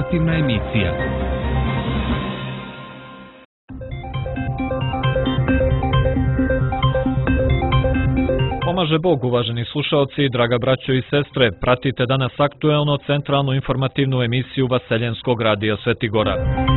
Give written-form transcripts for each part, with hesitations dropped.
informativna emisija. Pomaže Bog, uvaženi slušaoci, draga braćo i sestre, pratite danas aktuelno centralnu informativnu emisiju Vaseljenskog radija Svetigora.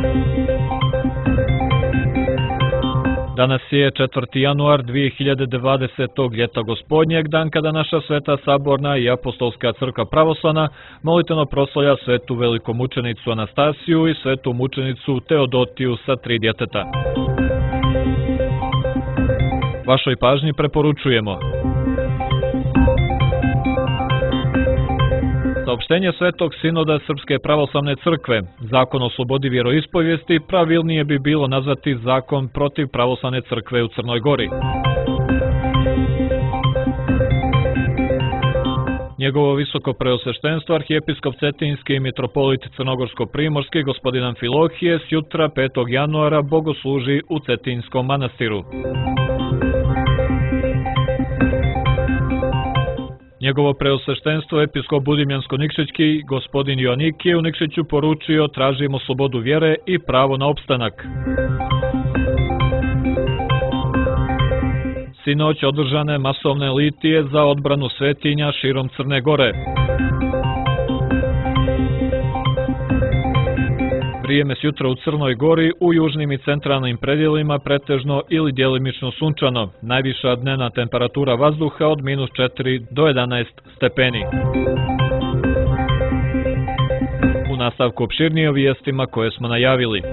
Danas je 4. januar 2020. ljeta gospodnjeg, dan kada naša Sveta Saborna i Apostolska crkva pravoslavna molitveno proslavlja svetu velikomučenicu Anastasiju i svetu mučenicu Teodotiju sa 3 djeteta. Vašoj pažnji preporučujemo saopštenje Svetog sinoda Srpske pravoslavne crkve. Zakon o slobodi vjeroispovijesti pravilnije bi bilo nazvati zakon protiv pravoslavne crkve u Crnoj Gori. Njegovo visoko preosveštenstvo arhijepiskop Cetinski i mitropolit Crnogorsko-primorski gospodin Amfilohije sjutra 5. januara bogosluži u Cetinskom manastiru. Njegovo preosveštenstvo episkop Budimljansko-Nikšićki gospodin Joannik je u Nikšiću poručio: tražimo slobodu vjere i pravo na opstanak. Sinoć održane masovne litije za odbranu svetinja širom Crne Gore. Vrijeme sjutra u Crnoj Gori u južnim i centralnim predjelima pretežno ili djelimično sunčano. Najviša dnevna temperatura vazduha od -4 do 11 stepeni. U nastavku opširnije o vijestima koje smo najavili.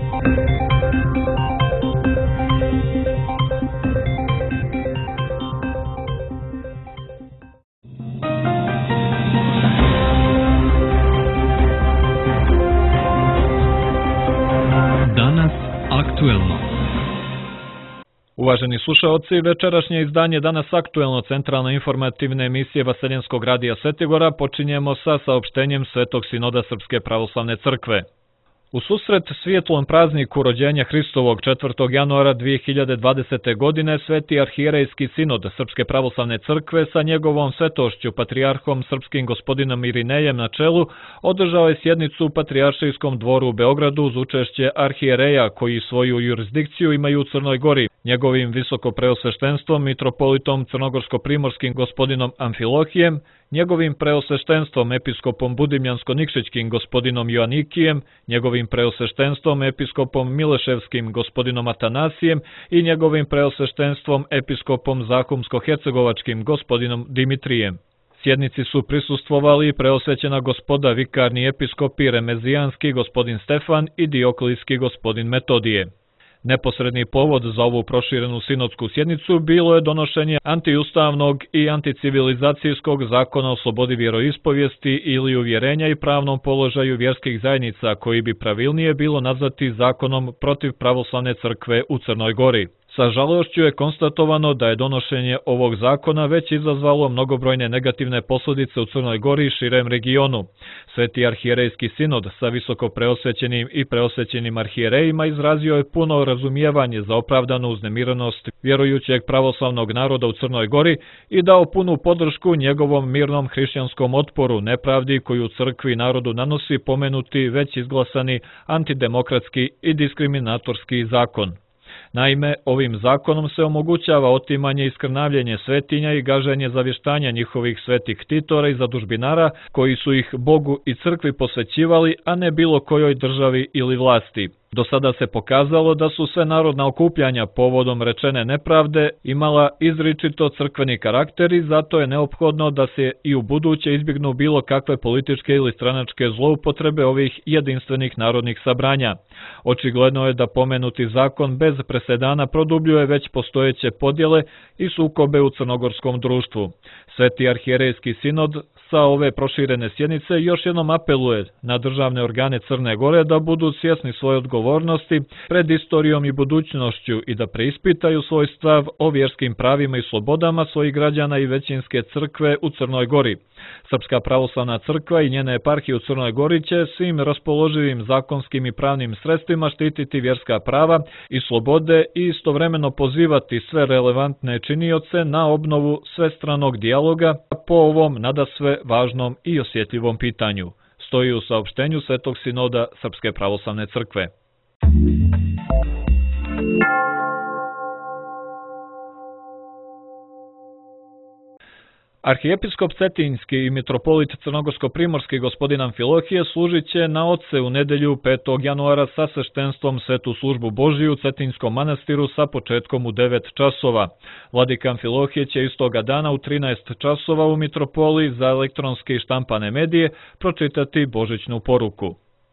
Uvaženi slušaoci, večerašnje izdanje Danas aktuelno centralne informativne emisije Vaseljenskog radija Svetigora počinjemo sa saopštenjem Svetog sinoda Srpske pravoslavne crkve. U susret svijetlom prazniku rođenja Hristovog 4. januara 2020. godine Sveti arhijerejski sinod Srpske pravoslavne crkve sa njegovom svetošću patrijarhom srpskim gospodinom Irinejem na čelu održao je sjednicu u Patrijaršijskom dvoru u Beogradu uz učešće arhijereja koji svoju jurisdikciju imaju u Crnoj Gori, njegovim visoko preosveštenstvom mitropolitom Crnogorsko-primorskim gospodinom Amfilohijem, njegovim preosveštenstvom episkopom Budimljansko-Nikšićkim gospodinom Joannikijem, njegovim preosveštenstvom episkopom Mileševskim gospodinom Atanasijem i njegovim preosveštenstvom episkopom Zahumsko-hercegovačkim gospodinom Dimitrijem. Sjednici su prisustvovali preosvećena gospoda vikarni episkopi Remezijanski gospodin Stefan i Dioklijski gospodin Metodije. Neposredni povod za ovu proširenu sinodsku sjednicu bilo je donošenje antiustavnog i anticivilizacijskog zakona o slobodi vjeroispovijesti ili uvjerenja i pravnom položaju vjerskih zajednica, koji bi pravilnije bilo nazvati zakonom protiv pravoslavne crkve u Crnoj Gori. Sa žalošću je konstatovano da je donošenje ovog zakona već izazvalo mnogobrojne negativne posljedice u Crnoj Gori i širem regionu. Sveti arhijerejski sinod sa visoko preosvećenim i preosvećenim arhijerejima izrazio je puno razumijevanje za opravdanu uznemirenost vjerujućeg pravoslavnog naroda u Crnoj Gori i dao punu podršku njegovom mirnom hrišćanskom otporu nepravdi koju crkvi i narodu nanosi pomenuti već izglasani antidemokratski i diskriminatorski zakon. Naime, ovim zakonom se omogućava otimanje i skrnavljenje svetinja i gaženje zavještanja njihovih svetih ktitora i zadužbinara koji su ih Bogu i crkvi posvećivali, a ne bilo kojoj državi ili vlasti. Do sada se pokazalo da su sve narodna okupljanja povodom rečene nepravde imala izričito crkveni karakter i zato je neophodno da se i u buduće izbjegnu bilo kakve političke ili stranačke zloupotrebe ovih jedinstvenih narodnih sabranja. Očigledno je da pomenuti zakon bez presedana produbljuje već postojeće podjele i sukobe u crnogorskom društvu. Sveti arhijerejski sinod sa ove proširene sjednice još jednom apeluje na državne organe Crne Gore da budu svjesni svoje odgovornosti pred istorijom i budućnošću i da preispitaju svoj stav o vjerskim pravima i slobodama svojih građana i većinske crkve u Crnoj Gori. Srpska pravoslavna crkva i njene eparhije u Crnoj Gori će svim raspoloživim zakonskim i pravnim sredstvima štititi vjerska prava i slobode i istovremeno pozivati sve relevantne činioce na obnovu svestranog dijaloga po ovom nadasve važnom i osjetljivom pitanju. stoji u saopštenju Svetog sinoda Srpske pravoslavne crkve. Arhijepiskop Cetinjski i mitropolit Crnogorsko-primorski gospodin Amfilohije služit će na oce u nedelju 5. januara sa sveštenstvom Svetu službu Božiju u Cetinjskom manastiru sa početkom u 9 časova. Vladika Amfilohije će istoga dana u 13 časova u mitropoliji za elektronske i štampane medije pročitati božićnu poruku.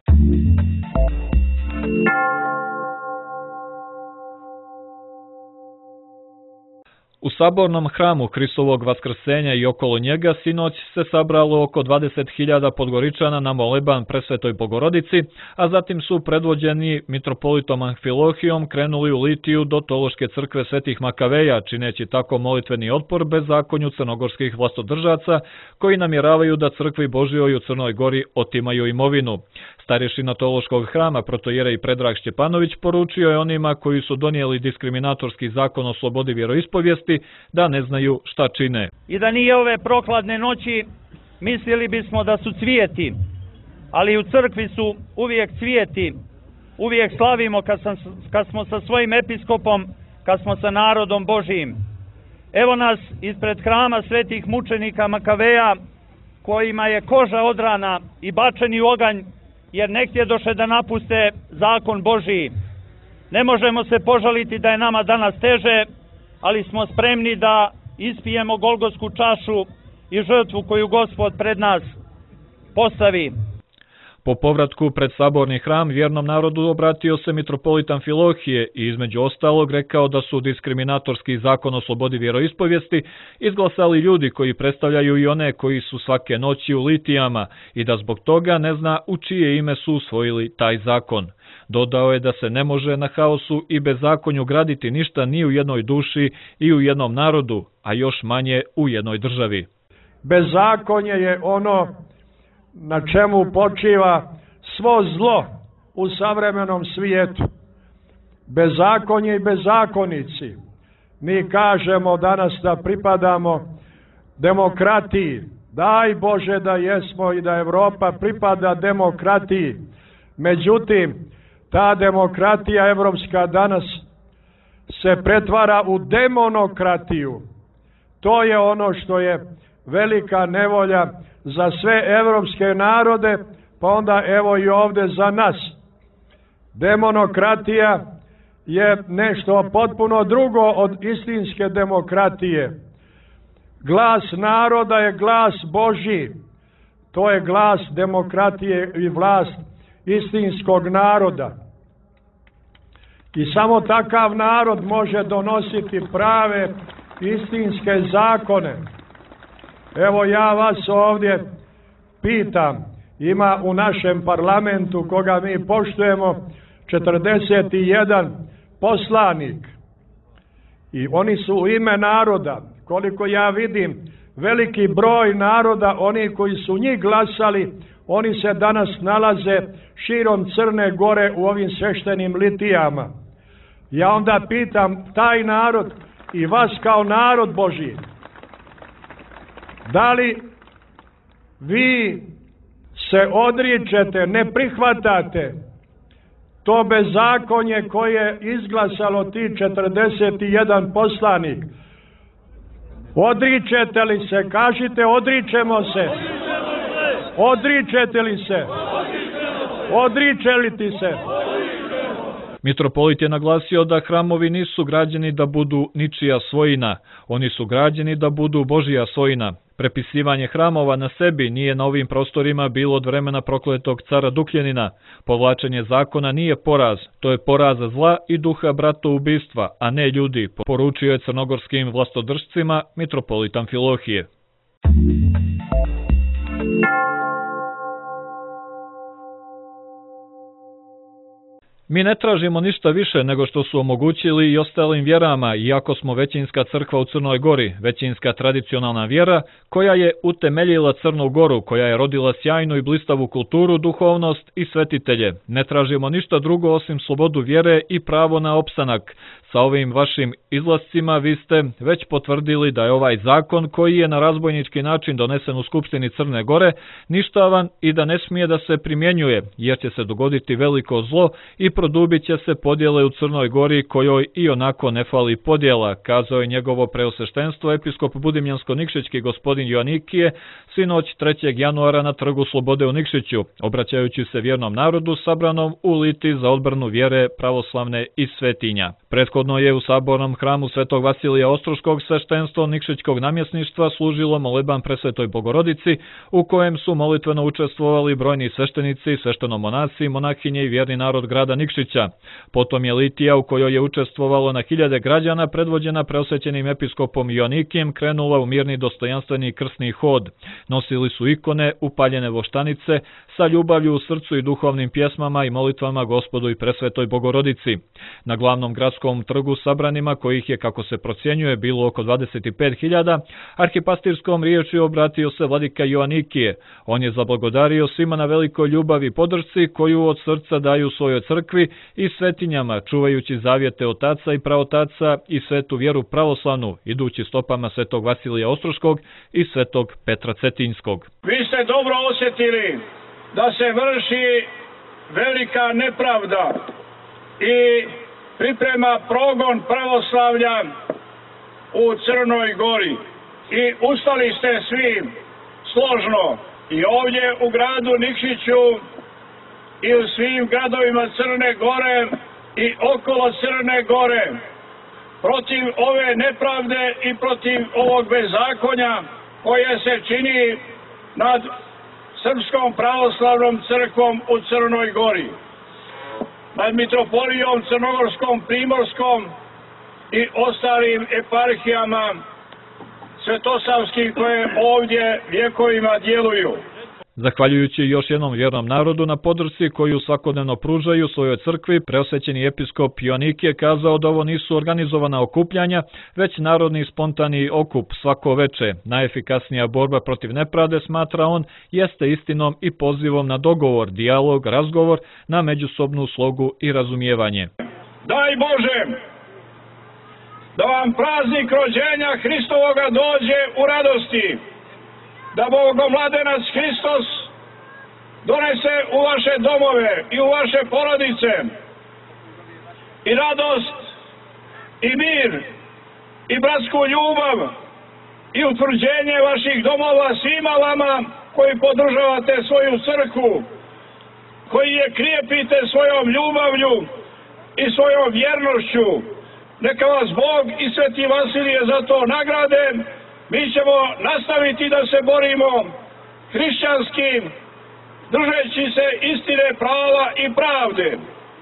U sabornom hramu Hristovog vaskrsenja i okolo njega sinoć se sabralo oko 20.000 Podgoričana na moleban Presvetoj Bogorodici, a zatim su predvođeni mitropolitom Amfilohijom krenuli u litiju do Tološke crkve Svetih Makaveja, čineći tako molitveni otpor bezakonju crnogorskih vlastodržaca koji namjeravaju da crkvi Božjoj u Crnoj Gori otimaju imovinu. Starješina Tološkog hrama protojerej Predrag Šćepanović poručio je onima koji su donijeli diskriminatorski zakon o slobodi vjeroispovijesti da ne znaju šta čine. I da nije ove prokladne noći, mislili bismo da su cvijeti, ali u crkvi su uvijek cvijeti, uvijek slavimo kad smo sa svojim episkopom, kad smo sa narodom Božijim. Evo nas ispred hrama svetih mučenika Makaveja, kojima je koža odrana i bačeni u oganj, jer ne htjedoše da napuste zakon Božiji. Ne možemo se požaliti da je nama danas teže, ali smo spremni da ispijemo golgotsku čašu i žrtvu koju Gospod pred nas postavi. Po povratku pred saborni hram vjernom narodu obratio se mitropolit Amfilohije i između ostalog rekao da su diskriminatorski zakon o slobodi vjeroispovijesti izglasali ljudi koji predstavljaju i one koji su svake noći u litijama i da zbog toga ne zna u čije ime su usvojili taj zakon. Dodao je da se ne može na haosu i bezakonju graditi ništa ni u jednoj duši i u jednom narodu, a još manje u jednoj državi. Bezakonje je ono na čemu počiva svo zlo u savremenom svijetu. Bezakonje i bezakonici. Mi kažemo danas da pripadamo demokratiji. Daj Bože da jesmo i da Evropa pripada demokratiji. Međutim, ta demokratija evropska danas se pretvara u demonokratiju. To je ono što je velika nevolja za sve evropske narode, pa onda evo i ovdje za nas. Demonokratija je nešto potpuno drugo od istinske demokratije. Glas naroda je glas Božji. To je glas demokratije i vlast istinskog naroda. I samo takav narod može donositi prave istinske zakone. Evo ja vas ovdje pitam, ima u našem parlamentu koga mi poštujemo 41 poslanik i oni su u ime naroda. Koliko ja vidim, veliki broj naroda, oni koji su njih glasali, oni se danas nalaze širom Crne Gore u ovim sveštenim litijama. Ja onda pitam taj narod i vas kao narod Božji, da li vi se odričete, ne prihvatate to bezakonje koje je izglasalo ti 41 poslanik? Odričete li se? Kažite odričemo se. Odričete li se? Odriče li ti se? Mitropolit je naglasio da hramovi nisu građeni da budu ničija svojina, oni su građeni da budu Božja svojina. Prepisivanje hramova na sebi nije na ovim prostorima bilo od vremena prokletog cara Dukljanina. Povlačenje zakona nije poraz, to je poraz zla i duha bratoubistva, a ne ljudi, poručio je crnogorskim vlastodržcima mitropolit Amfilohije. Mi ne tražimo ništa više nego što su omogućili i ostalim vjerama, iako smo većinska crkva u Crnoj Gori, većinska tradicionalna vjera koja je utemeljila Crnu Goru, koja je rodila sjajnu i blistavu kulturu, duhovnost i svetitelje. Ne tražimo ništa drugo osim slobodu vjere i pravo na opstanak. Sa ovim vašim izlascima vi ste već potvrdili da je ovaj zakon koji je na razbojnički način donesen u Skupštini Crne Gore ništavan i da ne smije da se primjenjuje, jer će se dogoditi veliko zlo i produbit će se podjele u Crnoj Gori kojoj i onako ne fali podjela, kazao je njegovo preosveštenstvo episkop Budimljansko-Nikšićki gospodin Joanikije sinoć 3. januara na Trgu Slobode u Nikšiću, obraćajući se vjernom narodu sabranom u Liti za odbranu vjere pravoslavne i svetinja. Prethodno je u sabornom hramu Svetog Vasilija Ostroškog sveštenstvo Nikšićkog namjesništva služilo moleban Presvetoj Bogorodici, u kojem su molitveno učestvovali brojni sveštenici, sveštenomonasi, monahinje i vjerni narod grada Nikšića. Potom je litija, u kojoj je učestvovalo na hiljade građana, predvođena preosvećenim episkopom Joanikijem, krenula u mirni dostojanstveni krsni hod. Nosili su ikone, upaljene voštanice, sa ljubavlju u srcu i duhovnim pjesmama i molitvama Gospodu i Presvetoj Bogorodici. Na glavnom gradskom trgu sabranima, kojih je, kako se procjenjuje, bilo oko 25.000, arhipastirskom riječju obratio se vladika Joanikije. On je zablagodario svima na velikoj ljubavi i podršci koju od srca daju svojoj crkvi i svetinjama, čuvajući zavjete otaca i praotaca i svetu vjeru pravoslavnu, idući stopama Svetog Vasilija Ostroškog i Svetog Petra Cetinjskog. Vi ste dobro osjetili da se vrši velika nepravda i priprema progon pravoslavlja u Crnoj Gori. I ustali ste svi složno i ovdje u gradu Nikšiću i u svim gradovima Crne Gore i okolo Crne Gore protiv ove nepravde i protiv ovog bezakonja koje se čini nad Srpskom pravoslavnom crkvom u Crnoj Gori, nad mitropolijom Crnogorskom, Primorskom i ostalim eparhijama svetosavskim koje ovdje vjekovima djeluju. Zahvaljujući još jednom vjernom narodu na podršci koju svakodnevno pružaju svojoj crkvi, preosvećeni episkop Joanikije kazao da ovo nisu organizovana okupljanja, već narodni spontani okup svako veče. Najefikasnija borba protiv nepravde, smatra on, jeste istinom i pozivom na dogovor, dijalog, razgovor, na međusobnu slogu i razumijevanje. Daj Bože da vam praznik rođenja Hristovoga dođe u radosti, da Bogomladenac Hristos donese u vaše domove i u vaše porodice i radost i mir i bratsku ljubav i utvrđenje vaših domova svima vama koji podržavate svoju crkvu, koji je krijepite svojom ljubavlju i svojom vjernošću. Neka vas Bog i Sveti Vasilije za to nagrade. Mi ćemo nastaviti da se borimo hrišćanskim, držeći se istine, prava i pravde.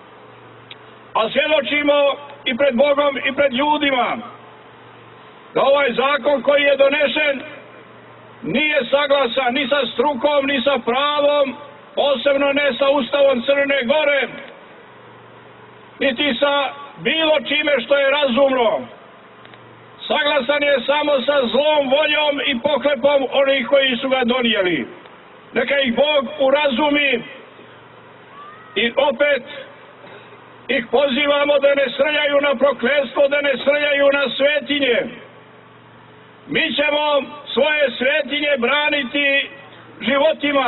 A svjedočimo i pred Bogom i pred ljudima da ovaj zakon koji je donesen nije saglasan ni sa strukom, ni sa pravom, posebno ne sa Ustavom Crne Gore, niti sa bilo čime što je razumno. Saglasan je samo sa zlom voljom i pohlepom onih koji su ga donijeli. Neka ih Bog urazumi i opet ih pozivamo da ne srljaju na prokletstvo, da ne srljaju na svetinje. Mi ćemo svoje svetinje braniti životima.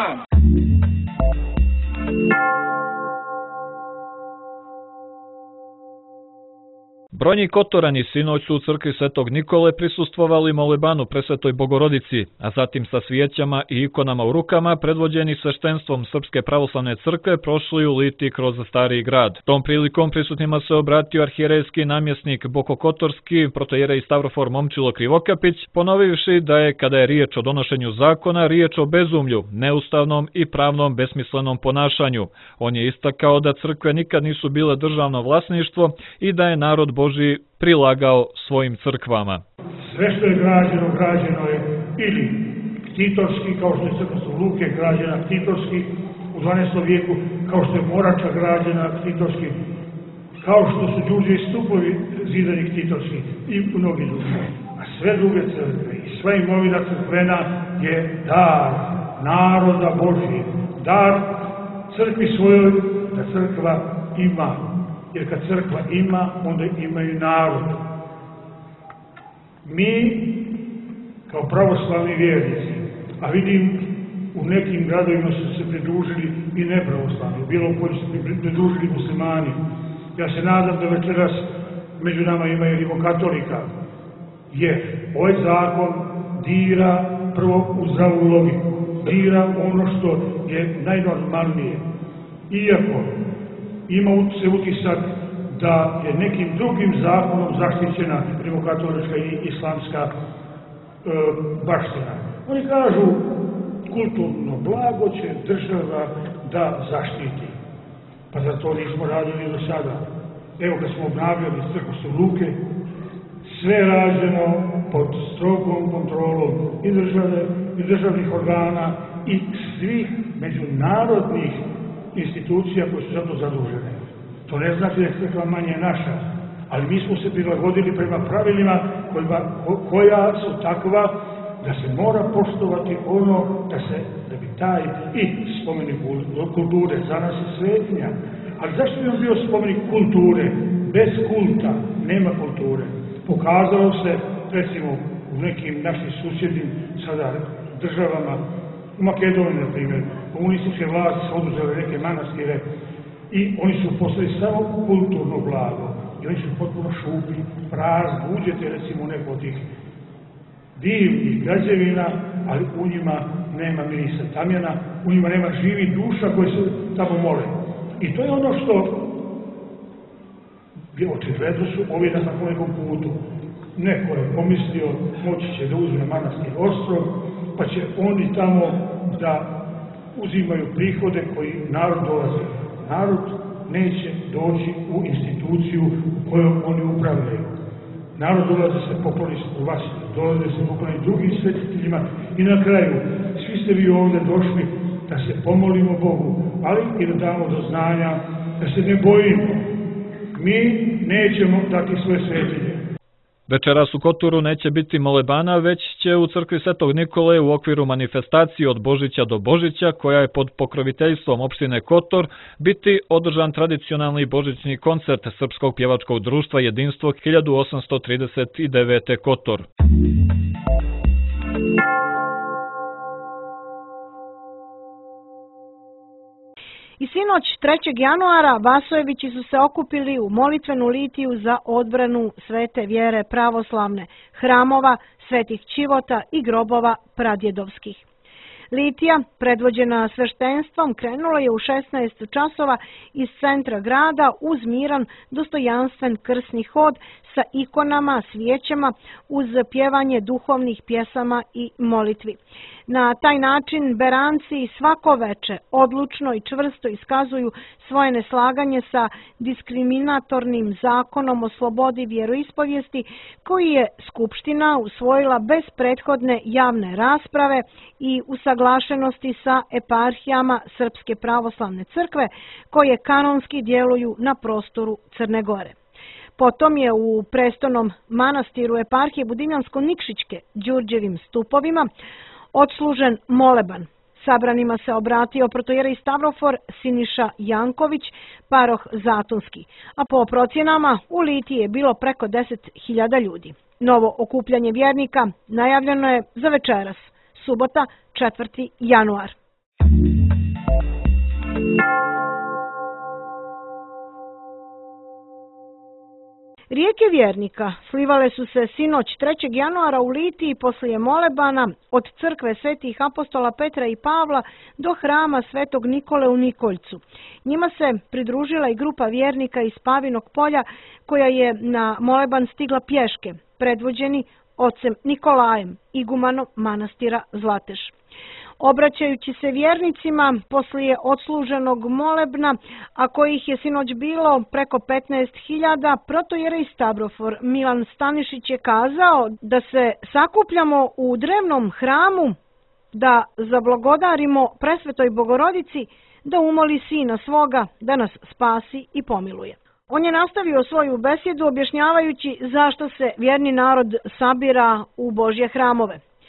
Brojni Kotorani sinoć su u crkvi Svetog Nikole prisustvovali molebanu Presvetoj Bogorodici, a zatim sa svijećama i ikonama u rukama, predvođeni sveštenstvom Srpske pravoslavne crkve, prošli u Liti kroz Stari grad. Tom prilikom prisutnima se obratio arhijerejski namjesnik Bokokotorski, protojerej Stavrofor Momčilo Krivokapić, ponovivši da je, kada je riječ o donošenju zakona, riječ o bezumlju, neustavnom i pravnom besmislenom ponašanju. On je istakao da crkve nikad nisu bile državno vlasništvo i da je narod Božji prilagao svojim crkvama. Sve što je građeno je ili ktitorski, kao što je crkva Luke građena ktitorski u 12. vijeku, kao što je Morača građena ktitorski, kao što su Đurđevi stupovi zidani ktitorski i mnogi drugi. A sve druge crkve i sva imovina crkvena je dar naroda Božji, dar crkvi svojoj, da crkva ima jer kad crkva ima, onda ima i narod. Mi, kao pravoslavni vjernici, a vidim u nekim gradovima su se pridružili i nepravoslavni, bilo koji su se pridružili muslimani. Ja se nadam da večeras među nama ima i rimokatolika, jer ovaj zakon dira prvo u zdravu logiku, dira ono što je najnormalnije. Iako ima se utisak da je nekim drugim zakonom zaštićena rimokatolička i islamska baština. Oni kažu, kulturno blago će država da zaštiti. Pa za to nismo radili do sada. Evo kad smo obnavljali crkvu Luke, sve rađeno pod strogom kontrolom i države, i državnih organa i svih međunarodnih institucija koje su za to zadužene. To ne znači da je crkva manje naša, ali mi smo se prilagodili prema pravilima koja su takva da se mora poštovati ono da bi taj i spomenik kulture za nas je svetinja. Ali zašto bi on bio spomenik kulture? Bez kulta nema kulture. Pokazalo se, recimo, u nekim našim susjednim sada državama, u Makedoniji, na primjer, komunističke vlasti su oduzele neke manastire i oni su postali samo kulturno blago. I oni su potpuno šupi, prazni. Uđete, recimo, u neko od tih divnih građevina, ali u njima nema mirisa tamjana, u njima nema živih duša koji se tamo mole. I to je ono što očigledno su ovi na nekom putu. Neko je pomislio, moći će da uzme manastir Ostrog, pa će oni tamo da uzimaju prihode koji narod dolazi. Narod neće doći u instituciju u kojoj oni upravljaju. Narod dolazi se pokloni Spurvasti, dolazi se pokloni drugim svetiteljima i na kraju, svi ste vi ovdje došli da se pomolimo Bogu, ali i da damo do znanja da se ne bojimo. Mi nećemo dati svoje svetinje. Večeras u Kotoru neće biti molebana, već će u crkvi Svetog Nikole u okviru manifestacije od Božića do Božića, koja je pod pokroviteljstvom opštine Kotor, biti održan tradicionalni božićni koncert Srpskog pjevačkog društva Jedinstvo 1839. Kotor. I sinoć 3. januara Vasojevići su se okupili u molitvenu litiju za odbranu svete vjere pravoslavne, hramova, svetih čivota i grobova pradjedovskih. Litija, predvođena sveštenstvom, krenula je u 16 časova iz centra grada uz miran, dostojanstven krsni hod sa ikonama, svijećama, uz pjevanje duhovnih pjesama i molitvi. Na taj način beranci svako veče odlučno i čvrsto iskazuju svoje neslaganje sa diskriminatornim zakonom o slobodi vjeroispovijesti koji je Skupština usvojila bez prethodne javne rasprave i usaglašenosti sa eparhijama Srpske pravoslavne crkve koje kanonski djeluju na prostoru Crne Gore. Potom je u prestolnom manastiru eparhije Budimljansko-Nikšićke Đurđevim stupovima odslužen moleban. Sabranima se obratio protojerej Stavrofor Siniša Janković, paroh Zatonski, a po procjenama u litiji je bilo preko 10.000 ljudi. Novo okupljanje vjernika najavljeno je za večeras, subota 4. januar. Rijeke vjernika slivale su se sinoć 3. januara u litiji poslije molebana od crkve svetih apostola Petra i Pavla do hrama Svetog Nikole u Nikoljcu. Njima se pridružila i grupa vjernika iz Pavinog polja koja je na moleban stigla pješke, predvođeni ocem Nikolajem, igumanom manastira Zlateš. Obraćajući se vjernicima poslije odsluženog molebna, a kojih je sinoć bilo preko 15.000, protojerej Stavrofor Milan Stanišić je kazao da se sakupljamo u drevnom hramu da zablagodarimo Presvetoj Bogorodici da umoli Sina svoga da nas spasi i pomiluje. On je nastavio svoju besjedu objašnjavajući zašto se vjerni narod sabira u Božje hramove.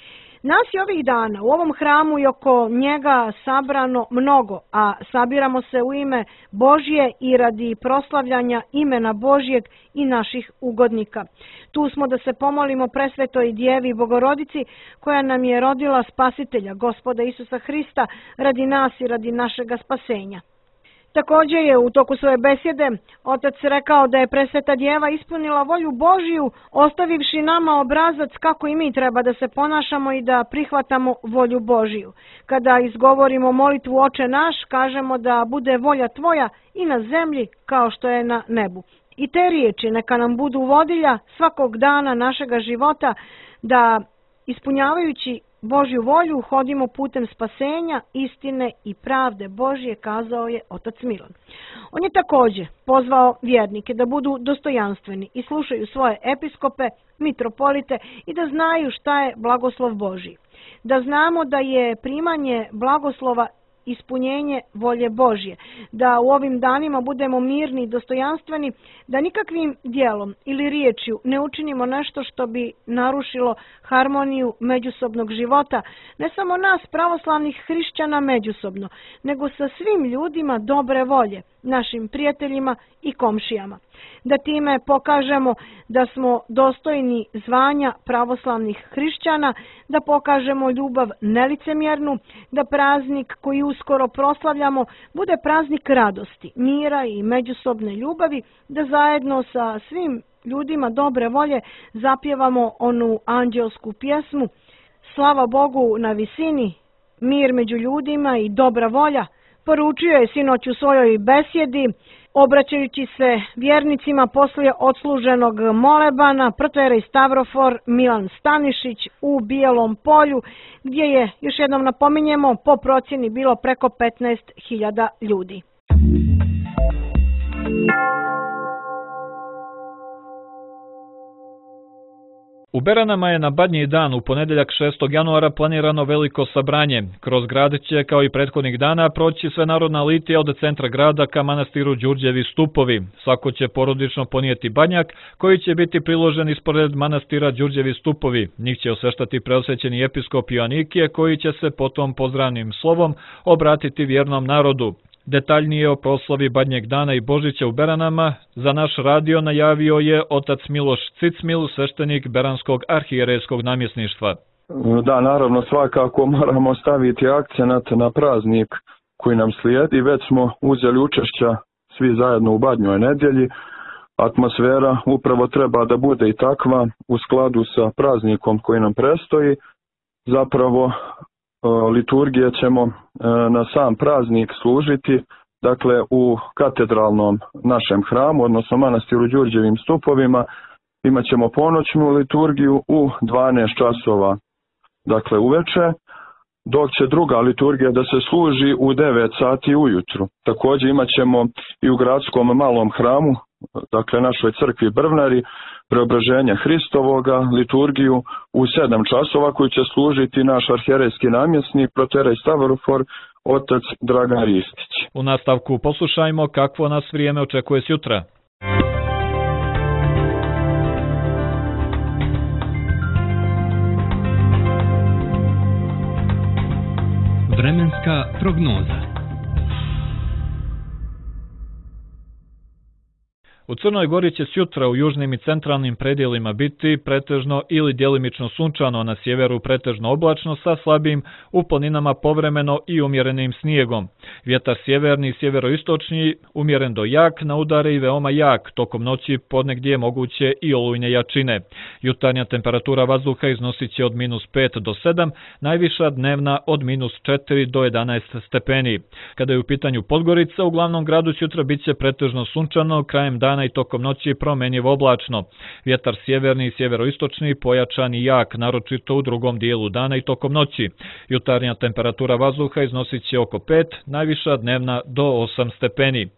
Nas je ovih dana u ovom hramu i oko njega sabrano mnogo, a sabiramo se u ime Božje i radi proslavljanja imena Božjeg i naših ugodnika. Tu smo da se pomolimo presvetoj Djevi Bogorodici koja nam je rodila Spasitelja, Gospoda Isusa Hrista, radi nas i radi našega spasenja. Također je u toku svoje besjede otac rekao da je presveta Djeva ispunila volju Božju, ostavivši nama obrazac kako i mi treba da se ponašamo i da prihvatamo volju Božju. Kada izgovorimo molitvu Oče naš, kažemo da bude volja Tvoja i na zemlji kao što je na nebu. I te riječi neka nam budu vodilja svakog dana našega života, da ispunjavajući Božju volju hodimo putem spasenja, istine i pravde Božje, kazao je otac Milan. On je također pozvao vjernike da budu dostojanstveni i slušaju svoje episkope, mitropolite i da znaju šta je blagoslov Božji. Da znamo da je primanje blagoslova ispunjenje volje Božje, da u ovim danima budemo mirni i dostojanstveni, da nikakvim dijelom ili riječju ne učinimo nešto što bi narušilo harmoniju međusobnog života, ne samo nas pravoslavnih hrišćana međusobno, nego sa svim ljudima dobre volje, našim prijateljima i komšijama. Da time pokažemo da smo dostojni zvanja pravoslavnih hrišćana, da pokažemo ljubav nelicemjernu, da praznik koji uskoro proslavljamo bude praznik radosti, mira i međusobne ljubavi, da zajedno sa svim ljudima dobre volje zapjevamo onu anđelsku pjesmu Slava Bogu na visini, mir među ljudima i dobra volja, poručio je sinoć u svojoj besjedi, obraćajući se vjernicima poslije odsluženog molebana protoijerej Stavrofor Milan Stanišić u Bijelom Polju, gdje je, još jednom napominjemo, po procjeni bilo preko 15.000 ljudi. U Beranama je na Badnji dan u ponedjeljak 6. januara planirano veliko sabranje. Kroz grad će, kao i prethodnih dana, proći svenarodna litija od centra grada ka manastiru Đurđevi stupovi. Svako će porodično ponijeti badnjak koji će biti priložen ispored manastira Đurđevi stupovi. Njih će osveštati preosvećeni episkop Joanikije koji će se potom pozdravnim slovom obratiti vjernom narodu. Detaljnije o proslavi Badnjeg dana i Božića u Beranama za naš radio najavio je otac Miloš Cicmil, sveštenik Beranskog arhijerejskog namjesništva. Da, naravno, svakako moramo staviti akcenat na praznik koji nam slijedi. Već smo uzeli učešća svi zajedno u Badnjoj nedjelji. Atmosfera upravo treba da bude i takva u skladu sa praznikom koji nam predstoji. Zapravo liturgije ćemo na sam praznik služiti, dakle u katedralnom našem hramu, odnosno manastiru Đurđevim stupovima, imat ćemo ponoćnu liturgiju u 12 časova, dakle uveče, dok će druga liturgija da se služi u 9 sati ujutru. Također imat ćemo i u gradskom malom hramu, dakle našoj crkvi Brvnari, Preobraženja Hristovoga, liturgiju u 7 časova koju će služiti naš arhijerejski namjesnik, protoijerej Stavrofor, otac Dragan Ristić. U nastavku poslušajmo kakvo nas vrijeme očekuje sjutra. Vremenska prognoza. U Crnoj Gori će sjutra u južnim i centralnim predjelima biti pretežno ili djelimično sunčano, na sjeveru pretežno oblačno sa slabim, u planinama povremeno i umjerenim snijegom. Vjetar sjeverni i sjeveroistočni umjeren do jak, na udare i veoma jak, tokom noći ponegdje moguće i olujne jačine. Jutarnja temperatura vazduha iznosit će od -5 do 7, najviša dnevna od -4 do 11 stepeni. Kada je u pitanju Podgorica, u glavnom gradu sutra bit će pretežno sunčano, krajem dana i tokom noći promjenjivo oblačno. Vjetar sjeverni i sjeveroistočni pojačan i jak, naročito u drugom dijelu dana i tokom noći. Jutarnja temperatura vazduha iznosit će oko 5, najviša dnevna do 8 stepeni.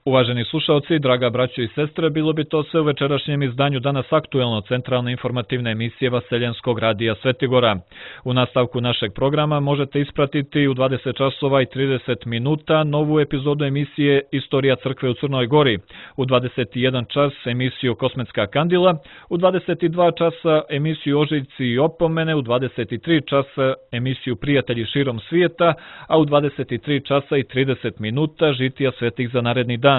Uvaženi slušalci, draga braćo i sestre, bilo bi to sve u večerašnjem izdanju Danas aktuelno, centralna informativna emisija Vaseljenskog radija Svetigora. U nastavku našeg programa možete ispratiti u 20 časova i 30 minuta novu epizodu emisije Istorija crkve u Crnoj Gori, u 21 čas emisiju Kosmetska kandila, u 22 časa emisiju Ožiljci i opomene, u 23 časa emisiju Prijatelji širom svijeta, a u 23 časa i 30 minuta žitija svetih za naredni dan.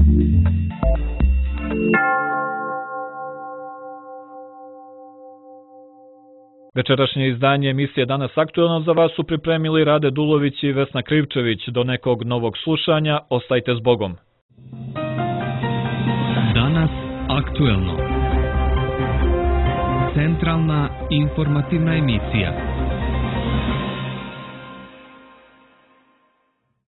Večerašnje izdanje emisije Danas aktuelno za vas su pripremili Rade Dulović i Vesna Krivčević. Do nekog novog slušanja, ostajte s Bogom. Danas aktuelno. Centralna informativna emisija.